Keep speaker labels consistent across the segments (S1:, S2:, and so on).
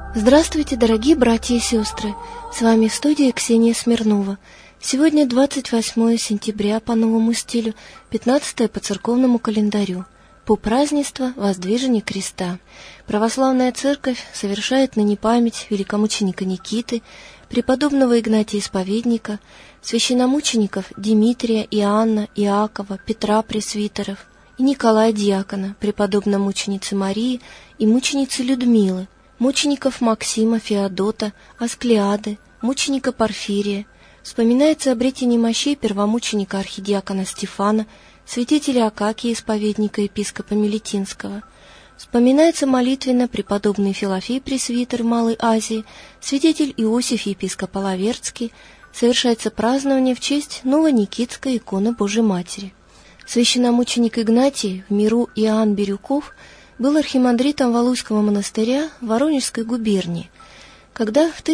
S1: Здравствуйте, дорогие братья и сестры! С вами в студии Ксения Смирнова. Сегодня 28 сентября по новому стилю, 15 по церковному календарю, по празднеству Воздвижения Креста. Православная Церковь совершает ныне память великомученика Никиты, преподобного Игнатия Исповедника, священномучеников Димитрия, Иоанна, Иакова, Петра Пресвитеров и Николая Диакона, преподобномученицы Марии и мученицы Людмилы, мучеников Максима, Феодота, Асклеады, мученика Порфирия. Вспоминается обретение мощей первомученика архидиакона Стефана, святителя Акакия, исповедника епископа Мелитинского. Вспоминается молитвенно преподобный Филофей Пресвитер в Малой Азии, святитель Иосиф епископ Половерский. Совершается празднование в честь Новоникитской иконы Божией Матери. Священномученик Игнатий в миру Иоанн Бирюков был архимандритом Валуйского монастыря в Воронежской губернии. Когда в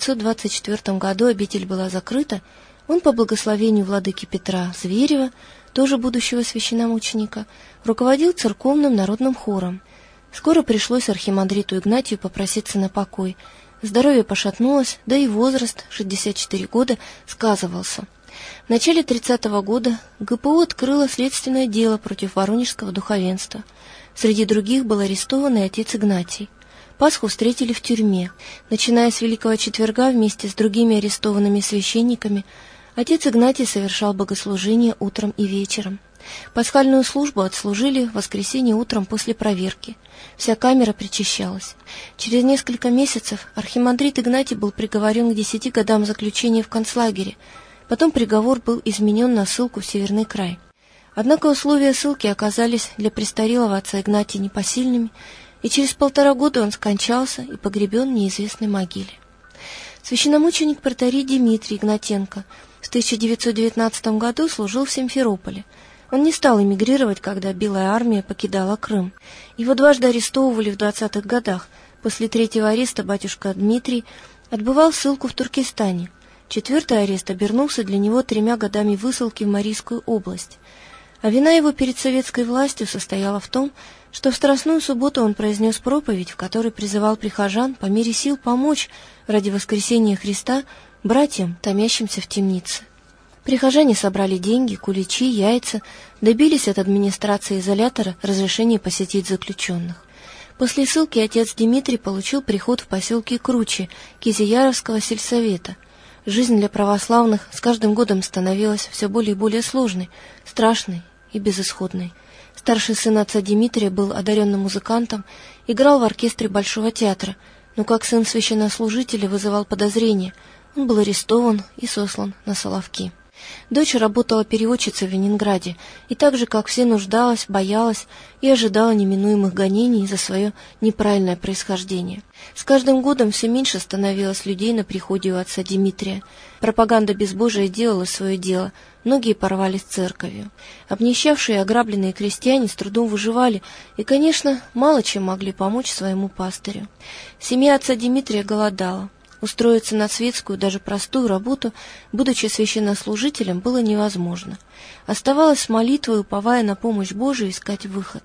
S1: 1924 году обитель была закрыта, он по благословению владыки Петра Зверева, тоже будущего священномученика, руководил церковным народным хором. Скоро пришлось архимандриту Игнатию попроситься на покой. Здоровье пошатнулось, да и возраст, 64 года, сказывался. В начале 30-го года ГПУ открыло следственное дело против воронежского духовенства. Среди других был арестован и отец Игнатий. Пасху встретили в тюрьме. Начиная с Великого Четверга вместе с другими арестованными священниками, отец Игнатий совершал богослужение утром и вечером. Пасхальную службу отслужили в воскресенье утром после проверки. Вся камера причащалась. Через несколько месяцев архимандрит Игнатий был приговорен к 10 годам заключения в концлагере. Потом приговор был изменен на ссылку в Северный край. Однако условия ссылки оказались для престарелого отца Игнатия непосильными, и через 1,5 года он скончался и погребен в неизвестной могиле. Священномученик протоиерей Дмитрий Игнатенко в 1919 году служил в Симферополе. Он не стал эмигрировать, когда Белая армия покидала Крым. Его дважды арестовывали в 20-х годах. После 3-го ареста батюшка Дмитрий отбывал ссылку в Туркестане. 4-й арест обернулся для него 3 годами высылки в Марийскую область. А вина его перед советской властью состояла в том, что в Страстную субботу он произнес проповедь, в которой призывал прихожан по мере сил помочь ради воскресения Христа братьям, томящимся в темнице. Прихожане собрали деньги, куличи, яйца, добились от администрации изолятора разрешения посетить заключенных. После ссылки отец Дмитрий получил приход в поселке Кручи Кизияровского сельсовета. Жизнь для православных с каждым годом становилась все более и более сложной, страшной и безысходной. Старший сын отца Дмитрия был одаренным музыкантом, играл в оркестре Большого театра, но как сын священнослужителя вызывал подозрения. Он был арестован и сослан на Соловки. Дочь работала переводчицей в Ленинграде и так же, как все, нуждалась, боялась и ожидала неминуемых гонений за свое неправильное происхождение. С каждым годом все меньше становилось людей на приходе у отца Дмитрия. Пропаганда безбожия делала свое дело, многие порвались с церковью. Обнищавшие и ограбленные крестьяне с трудом выживали и, конечно, мало чем могли помочь своему пастырю. Семья отца Дмитрия голодала. Устроиться на светскую, даже простую работу, будучи священнослужителем, было невозможно. Оставалось с молитвой, уповая на помощь Божию, искать выход.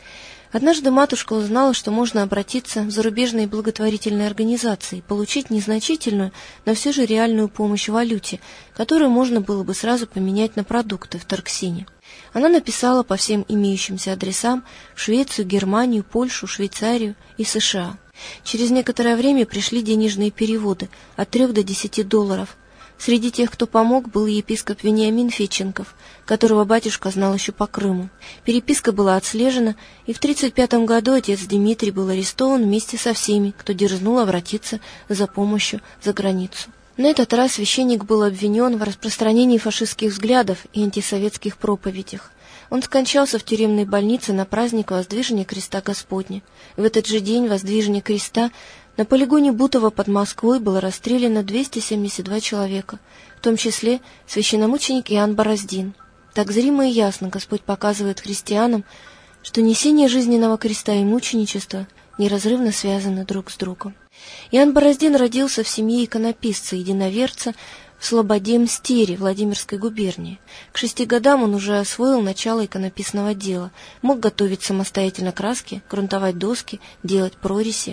S1: Однажды матушка узнала, что можно обратиться в зарубежные благотворительные организации, получить незначительную, но все же реальную помощь в валюте, которую можно было бы сразу поменять на продукты в Торксине. Она написала по всем имеющимся адресам в Швецию, Германию, Польшу, Швейцарию и США. Через некоторое время пришли денежные переводы от 3 до 10 долларов. Среди тех, кто помог, был епископ Вениамин Феченков, которого батюшка знал еще по Крыму. Переписка была отслежена, и в 1935 году отец Дмитрий был арестован вместе со всеми, кто дерзнул обратиться за помощью за границу. На этот раз священник был обвинен в распространении фашистских взглядов и антисоветских проповедях. Он скончался в тюремной больнице на праздник Воздвижения Креста Господня. В этот же день Воздвижения Креста на полигоне Бутово под Москвой было расстреляно 272 человека, в том числе священномученик Иоанн Бороздин. Так зримо и ясно Господь показывает христианам, что несение жизненного креста и мученичества неразрывно связаны друг с другом. Иоанн Бороздин родился в семье иконописца-единоверца в Слободе-Мстере Владимирской губернии. К 6 годам он уже освоил начало иконописного дела, мог готовить самостоятельно краски, грунтовать доски, делать прорези.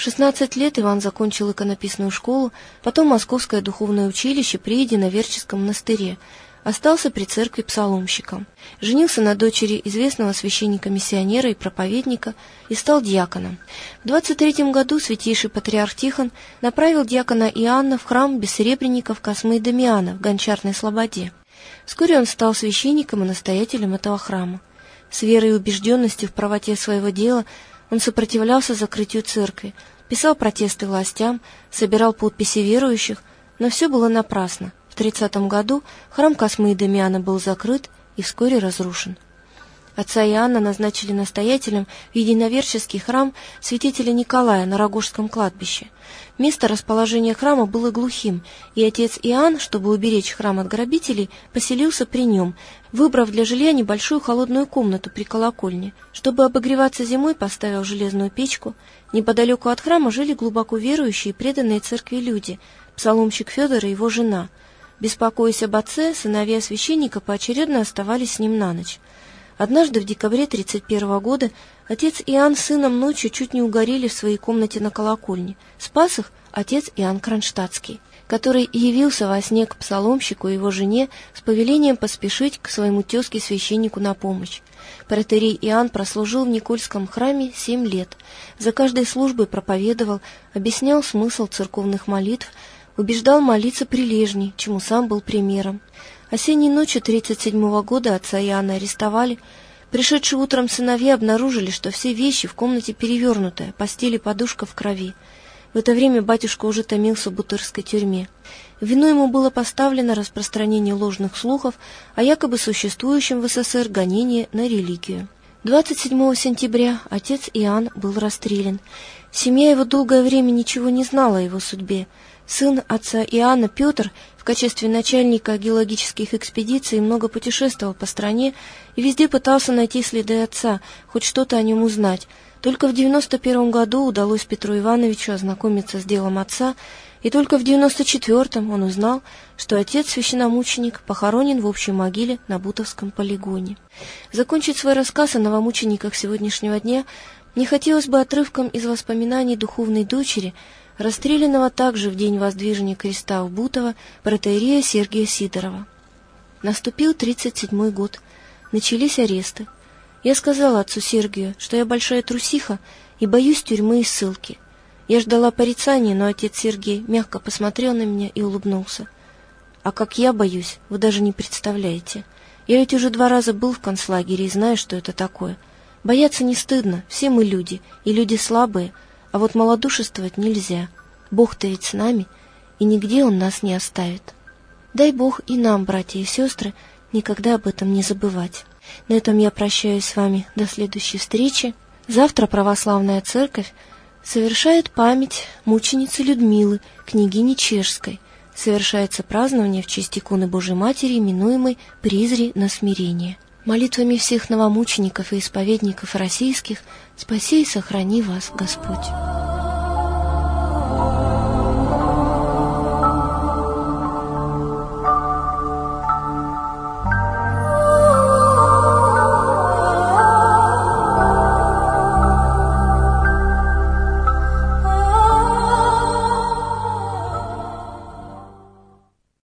S1: 16 лет Иван закончил иконописную школу, потом Московское духовное училище при Единоверческом монастыре, остался при церкви псаломщиком, женился на дочери известного священника-миссионера и проповедника и стал диаконом. В 23 году святейший патриарх Тихон направил диакона Иоанна в храм бессеребренников Космы и Дамиана в Гончарной Слободе. Вскоре он стал священником и настоятелем этого храма. С верой и убежденностью в правоте своего дела он сопротивлялся закрытию церкви, писал протесты властям, собирал подписи верующих, но все было напрасно. В 30 году храм Космы и Дамиана был закрыт и вскоре разрушен. Отца Иоанна назначили настоятелем в единоверческий храм святителя Николая на Рогожском кладбище. Место расположения храма было глухим, и отец Иоанн, чтобы уберечь храм от грабителей, поселился при нем, выбрав для жилья небольшую холодную комнату при колокольне. Чтобы обогреваться зимой, поставил железную печку. Неподалеку от храма жили глубоко верующие и преданные церкви люди, псаломщик Федор и его жена. Беспокоясь об отце, сыновья священника поочередно оставались с ним на ночь. Однажды в декабре 1931 года отец Иоанн с сыном ночью чуть не угорели в своей комнате на колокольне. Спас их отец Иоанн Кронштадтский, который явился во сне к псаломщику и его жене с повелением поспешить к своему тезке-священнику на помощь. Протоиерей Иоанн прослужил в Никольском храме 7 лет. За каждой службой проповедовал, объяснял смысл церковных молитв, убеждал молиться прилежней, чему сам был примером. Осенней ночью 1937 года отца Иоанна арестовали. Пришедшие утром сыновья обнаружили, что все вещи в комнате перевернутые, постель и подушка в крови. В это время батюшка уже томился в Бутырской тюрьме. В вину ему было поставлено распространение ложных слухов о якобы существующем в СССР гонении на религию. 27 сентября отец Иоанн был расстрелян. Семья его долгое время ничего не знала о его судьбе. Сын отца Иоанна Петр в качестве начальника геологических экспедиций много путешествовал по стране и везде пытался найти следы отца, хоть что-то о нем узнать. Только в 1991 году удалось Петру Ивановичу ознакомиться с делом отца, и только в 1994 он узнал, что отец-священномученик похоронен в общей могиле на Бутовском полигоне. Закончить свой рассказ о новомучениках сегодняшнего дня мне хотелось бы отрывком из воспоминаний духовной дочери, расстрелянного также в день воздвижения креста в Бутово протоиерея Сергия Сидорова. Наступил 1937 год. Начались аресты. Я сказала отцу Сергию, что я большая трусиха и боюсь тюрьмы и ссылки. Я ждала порицания, но отец Сергий мягко посмотрел на меня и улыбнулся. А как я боюсь, вы даже не представляете. Я ведь уже 2 раза был в концлагере и знаю, что это такое. Бояться не стыдно, все мы люди, и люди слабые, а вот малодушествовать нельзя. Бог-то ведь с нами, и нигде Он нас не оставит. Дай Бог и нам, братья и сестры, никогда об этом не забывать. На этом я прощаюсь с вами до следующей встречи. Завтра Православная Церковь совершает память мученицы Людмилы, княгини Чешской. Совершается празднование в честь иконы Божией Матери, именуемой Призри на смирение. Молитвами всех новомучеников и исповедников российских спаси и сохрани вас Господь.